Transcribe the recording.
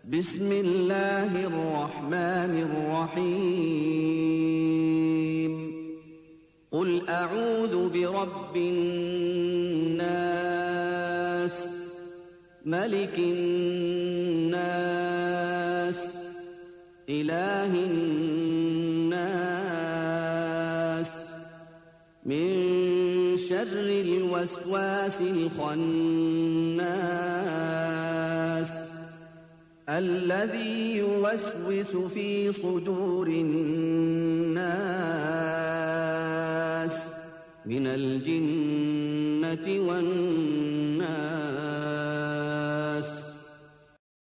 بسم الله الرحمن الرحيم قل أعوذ برب الناس ملك الناس إله الناس من شر الوسواس الخناس الذي يوسوس في صدور الناس من الجنة والناس